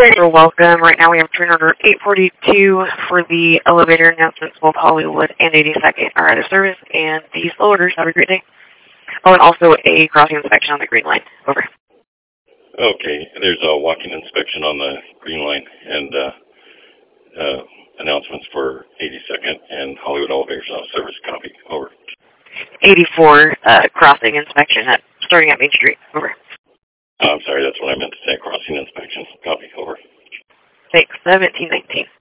You're welcome. Right now we have train order 842 for the elevator announcements. Both Hollywood and 82nd are out of service, and the slow orders. Have a great day. Oh, and also a crossing inspection on the green line. Over. Okay, there's a walking inspection on the green line and announcements for 82nd and Hollywood elevators out of service. Copy. Over. 84 crossing inspection starting at Main Street. Over. I'm sorry, that's what I meant to say. Crossing inspection. Copy. Over. Thanks. 1719.